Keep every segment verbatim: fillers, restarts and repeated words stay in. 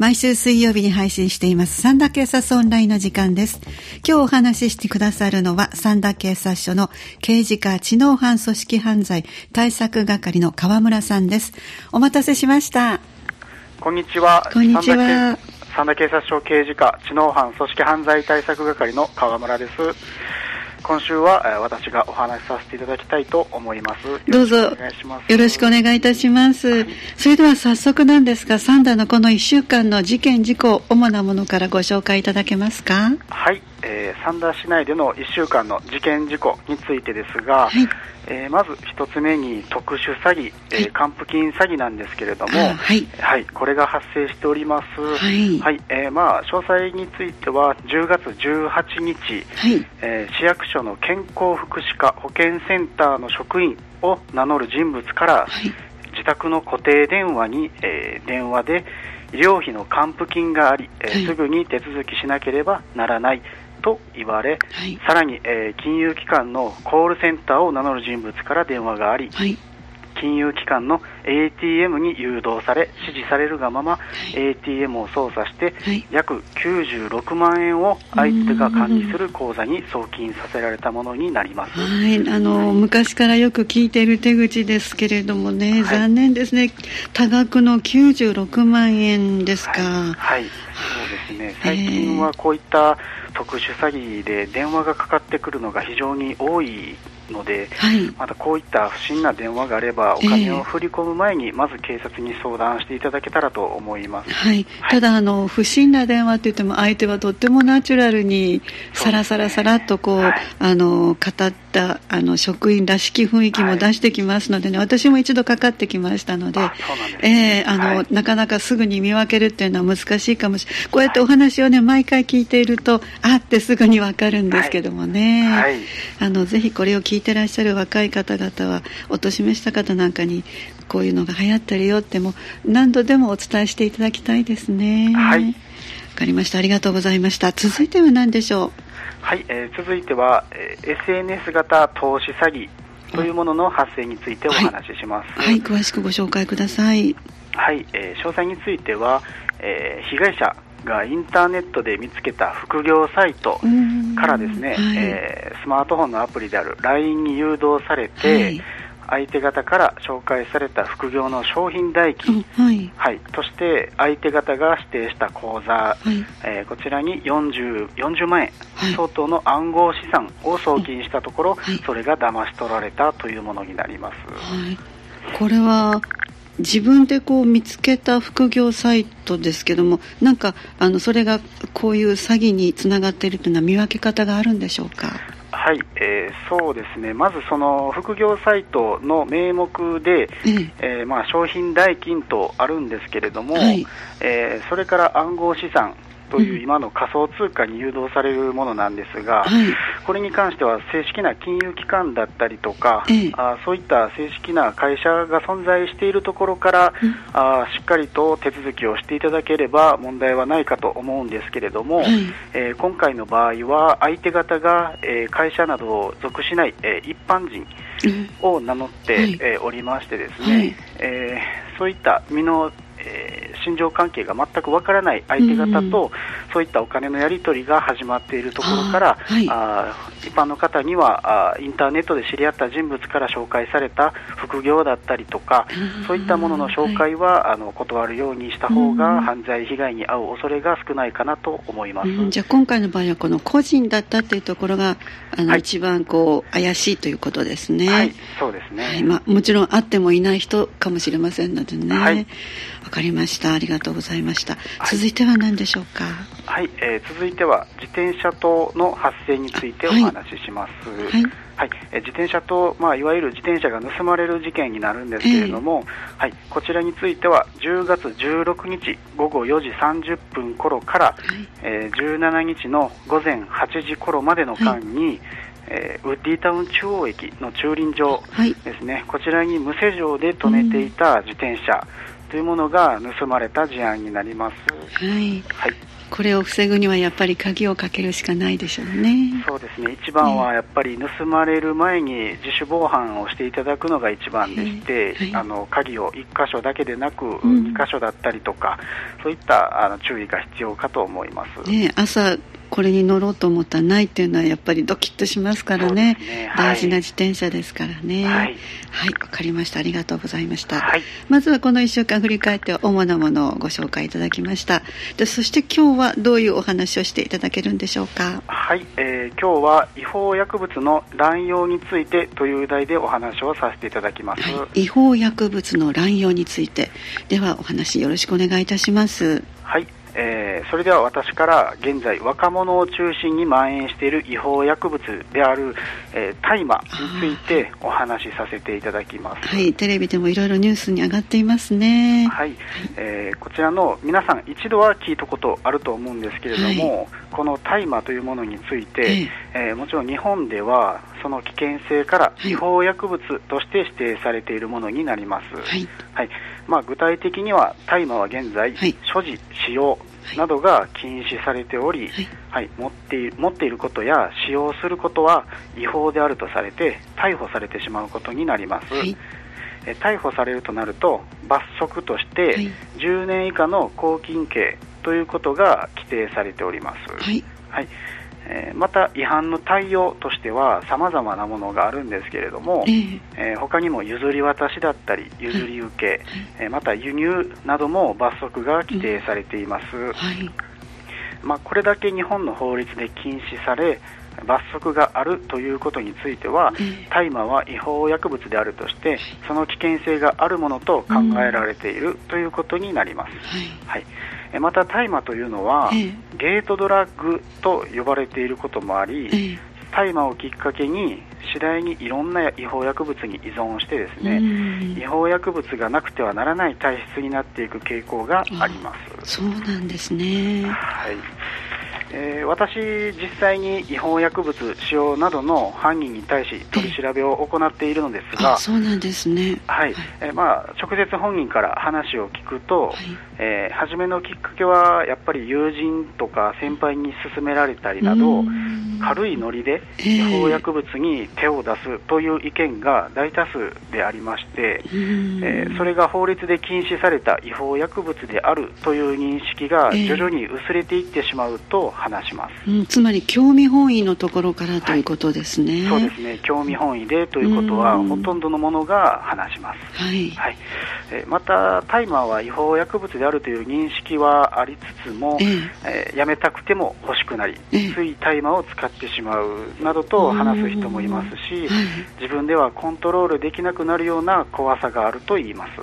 毎週水曜日に配信しています三田警察オンラインの時間です。今日お話ししてくださるのは三田警察署の刑事課知能犯組織犯罪対策係の川村さんです。お待たせしました。 こんにちは。 こんにちは。 三田警察署刑事課知能犯組織犯罪対策係の川村です。今週は、えー、私がお話しさせていただきたいと思います。 どうぞよろしくお願いいたします、はい、それでは早速なんですが、三田のこのいっしゅうかんの事件事故、主なものからご紹介いただけますか。 はい、えー、三田市内でのいっしゅうかんの事件事故についてですが、はい、えー、まず一つ目に特殊詐欺、えー、還付金詐欺なんですけれども、はい、はい、これが発生しております。はい、はい、えー、まあ詳細についてはじゅうがつじゅうはちにち、はい、えー、市役所の健康福祉課保健センターの職員を名乗る人物から、はい、自宅の固定電話に、えー、電話で医療費の還付金があり、えーはい、すぐに手続きしなければならないと言われ、はい、さらに、えー、金融機関のコールセンターを名乗る人物から電話があり、はい、金融機関の エーティーエム に誘導され指示されるがまま、はい、エーティーエム を操作して、はい、約きゅうじゅうろくまんえんを相手が管理する口座に送金させられたものになります。 はい、あの、はい、昔からよく聞いている手口ですけれどもね、はい、残念ですね。多額のきゅうじゅうろくまんえんですか。 はい、はい、そうですね。最近はこういった特殊詐欺で電話がかかってくるのが非常に多いので、はい、またこういった不審な電話があればお金を振り込む前にまず警察に相談していただけたらと思います。 はい、はい、ただあの不審な電話といっても相手はとってもナチュラルにさらさらさらっとこう、はい、あの語ったあの職員らしき雰囲気も出してきますのでね、はい、私も一度かかってきましたので、あ、そうなんですね、えー、あの、はい、なかなかすぐに見分けるっていうのは難しいかもしれない。こうやってお話をね毎回聞いているとあってすぐに分かるんですけどもね、はい、あのぜひこれを聞いてらっしゃる若い方々はお年めした方なんかにこういうのが流行ってるよっても何度でもお伝えしていただきたいですね。はい、わかりました。ありがとうございました。続いては何でしょう。 はい、えー、続いては、えー、エスエヌエス 型投資詐欺というものの発生についてお話しします。 はい、はい、詳しくご紹介ください。 はい、えー、詳細については、えー、被害者がインターネットで見つけた副業サイトからですね、はい、えー、スマートフォンのアプリである ライン に誘導されて、はい、相手方から紹介された副業の商品代金、はいはい、として相手方が指定した口座、はい、えー、こちらによんじゅうまんえん相当の暗号資産を送金したところ、はい、それが騙し取られたというものになります。 はい、これは自分でこう見つけた副業サイトですけども、なんかあのそれがこういう詐欺につながっているというのは見分け方があるんでしょうか。 はい、えー、そうですね。まずその副業サイトの名目で、えええーまあ、商品代金とあるんですけれども、はい、えー、それから暗号資産という今の仮想通貨に誘導されるものなんですが、はい、これに関しては正式な金融機関だったりとか、ええ、あそういった正式な会社が存在しているところから、うん、あしっかりと手続きをしていただければ問題はないかと思うんですけれども、はい、えー、今回の場合は相手方が、えー、会社などを属しない、えー、一般人を名乗って、うん、えー、おりましてですね、はい、えー、そういった身のえー、心情関係が全くわからない相手方と、うん、そういったお金のやり取りが始まっているところから、はい、あ一般の方にはあインターネットで知り合った人物から紹介された副業だったりとか、そういったものの紹介は、はい、あの断るようにした方が犯罪被害に遭う恐れが少ないかなと思います。 うん、じゃあ今回の場合はこの個人だったというところがあの、はい、一番こう怪しいということですね。 はい、そうですね。はい、 まあ、もちろん会ってもいない人かもしれませんのでね。はい、わかりました。ありがとうございました。はい、続いては何でしょうか。 はい、えー、続いては自転車盗の発生についてお話しします。はい、はい、えー、自転車盗、まあ、いわゆる自転車が盗まれる事件になるんですけれども、えーはい、こちらについてはじゅうがつじゅうろくにちごごよじさんじゅっぷん頃から、はい、えー、じゅうしちにちのごぜんはちじ頃までの間に、はい、えー、ウッディタウン中央駅の駐輪場ですね、はい、こちらに無施錠で止めていた自転車というものが盗まれた事案になります。 はい、 はい、 これを防ぐにはやっぱり鍵をかけるしかないでしょうね。 そうですね、一番はやっぱり盗まれる前に自主防犯をしていただくのが一番でして、はいはい、あの鍵をいっ箇所だけでなくに箇所だったりとか、うん、そういったあの注意が必要かと思います。 ね、朝これに乗ろうと思ったらないっていうのはやっぱりドキッとしますからね。ね、はい、大事な自転車ですからね。はい、はい、わかりました。ありがとうございました。はい、まずはこのいっしゅうかん振り返って主なものをご紹介いただきました。で、そして今日はどういうお話をしていただけるんでしょうか。 はい、えー、今日は違法薬物の乱用についてという題でお話をさせていただきます。 はい、違法薬物の乱用について、ではお話よろしくお願いいたします。 はい、えー、それでは私から現在若者を中心に蔓延している違法薬物である、えー、大麻についてお話しさせていただきます。 はい、テレビでもいろいろニュースに上がっていますね。 はい、えー、こちらの皆さん一度は聞いたことあると思うんですけれども、はい、この大麻というものについて、えーえー、もちろん日本ではその危険性から違法薬物として指定されているものになります。はいはい、まあ、具体的には大麻は現在、はい、所持使用などが禁止されており、はいはい、持っている、持っていることや使用することは違法であるとされて逮捕されてしまうことになります。はい、え逮捕されるとなると罰則としてじゅうねん以下の拘禁刑ということが規定されております。はいはい、えー、また違反の対応としては様々なものがあるんですけれども、えーえー、他にも譲り渡しだったり譲り受け、はいえー、また輸入なども罰則が規定されています。うんはい、まあ、これだけ日本の法律で禁止され罰則があるということについては、えー、大麻は違法薬物であるとしてその危険性があるものと考えられているということになります。はいはい、また大麻というのは、えー、ゲートドラッグと呼ばれていることもあり、えー、大麻をきっかけに次第にいろんな違法薬物に依存してですね、違法薬物がなくてはならない体質になっていく傾向があります。 そうなんですね。 はい、えー、私実際に違法薬物使用などの犯人に対し取り調べを行っているのですが、 あ、そうなんですね。 はい、えーまあ、直接本人から話を聞くと、はい、えー、初めのきっかけはやっぱり友人とか先輩に勧められたりなど軽いノリで違法薬物に手を出すという意見が大多数でありまして、えー、それが法律で禁止された違法薬物であるという認識が徐々に薄れていってしまうと話します。 うん、つまり興味本位のところからということですね。 はい、そうですね、興味本位でということはほとんどのものが話します。はいはい、えー、また大麻は違法薬物であるという認識はありつつも、えーえー、やめたくても欲しくなり、えー、つい大麻を使ってしまうなどと話す人もいますし、はい、自分ではコントロールできなくなるような怖さがあると言います。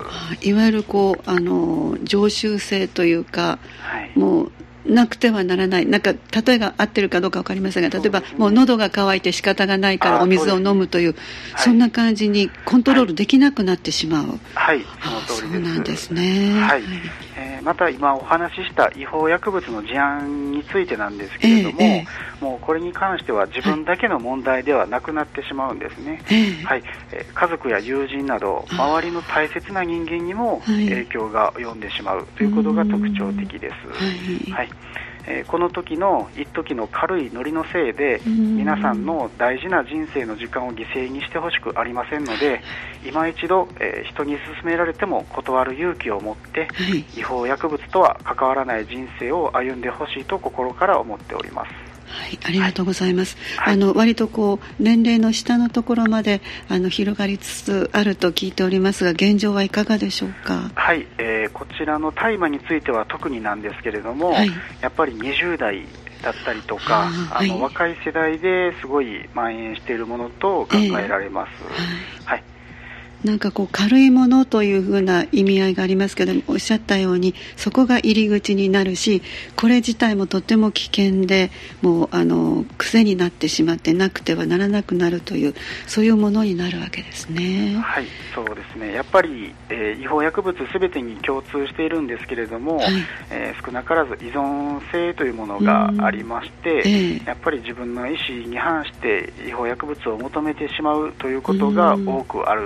いわゆるこうあの常習性というか、はい、もうなくてはならない、なんか例えが合ってるかどうか分かりませんが、例えば、ね、もう喉が渇いて仕方がないからお水を飲むという、 そ, そんな感じにコントロールできなくなってしまう。 はい、その通りです。 そうなんですね。 はい、えー、また今お話しした違法薬物の事案についてなんですけれども、えーえー、もうこれに関しては自分だけの問題ではなくなってしまうんですね。えーはい、えー、家族や友人など周りの大切な人間にも影響が及んでしまうということが特徴的です。はいはい、えー、この時の一時の軽いノリのせいで皆さんの大事な人生の時間を犠牲にしてほしくありませんので、今一度、えー、人に勧められても断る勇気を持って、はい、違法薬物とは関わらない人生を歩んでほしいと心から思っております。 はい、ありがとうございます。はい、あの割とこう年齢の下のところまであの広がりつつあると聞いておりますが、現状はいかがでしょうか。 はい、えー、こちらの大麻については特になんですけれども、はい、やっぱりにじゅう代だったりとか、あの、はい、若い世代ですごい蔓延しているものと考えられます。えー、はい、 なんかこう軽いものというふうな意味合いがありますけども、おっしゃったようにそこが入り口になるし、これ自体もとても危険で、もうあの癖になってしまってなくてはならなくなるという、そういうものになるわけですね。 はい、そうですね。やっぱり、えー、違法薬物すべてに共通しているんですけれども、はい、えー、少なからず依存性というものがありまして、えー、やっぱり自分の意思に反して違法薬物を求めてしまうということが多くあると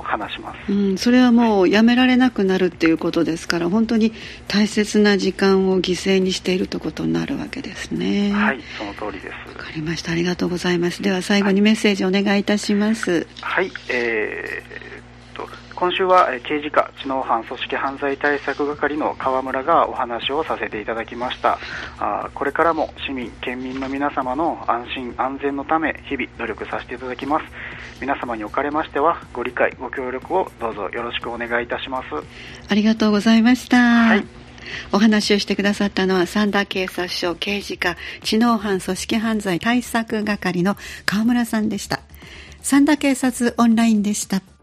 話します、 うん、それはもうやめられなくなるっていうことですから、本当に大切な時間を犠牲にしているということになるわけですね。 はい、その通りです。 わかりました。ありがとうございます。では最後にメッセージお願いいたします。 はい、えー、と今週は刑事課知能犯組織犯罪対策係の川村がお話をさせていただきました。あこれからも市民県民の皆様の安心安全のため日々努力させていただきます。皆様におかれましてはご理解ご協力をどうぞよろしくお願いいたします。 ありがとうございました。 はい、 お話をしてくださったのは三田警察署刑事課知能犯組織犯罪対策係の川村さんでした。三田警察オンラインでした。